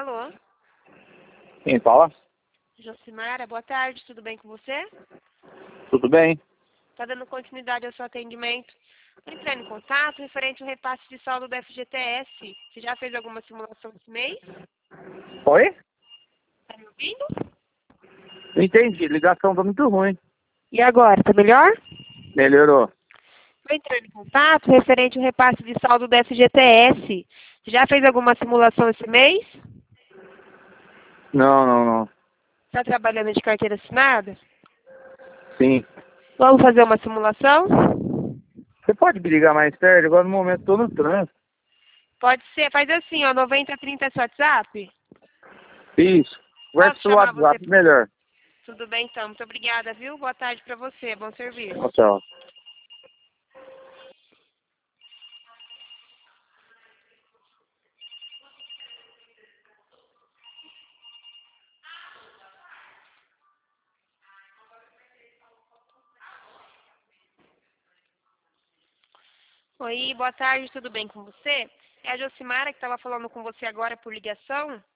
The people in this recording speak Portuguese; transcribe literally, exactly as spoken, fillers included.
Alô? Quem fala? Josimara, boa tarde, tudo bem com você? Tudo bem? Está dando continuidade ao seu atendimento. Estou entrando em contato referente ao repasse de saldo do F G T S. Você já fez alguma simulação esse mês? Oi? Está me ouvindo? Não entendi, ligação tá muito ruim. E agora, tá melhor? Melhorou. Estou entrando em contato referente ao repasse de saldo do F G T S. Você já fez alguma simulação esse mês? Não, não, não. Está trabalhando de carteira assinada? Sim. Vamos fazer uma simulação? Você pode me ligar mais tarde? Agora no momento tô no trânsito. Pode ser, faz assim, ó, noventa trinta esse WhatsApp. Isso. Conversa Posso pelo chamar você? WhatsApp melhor. Tudo bem, então. Muito obrigada, viu? Boa tarde para você. Bom serviço. Tchau, tchau. Oi, boa tarde, tudo bem com você? É a Josimara que estava falando com você agora por ligação.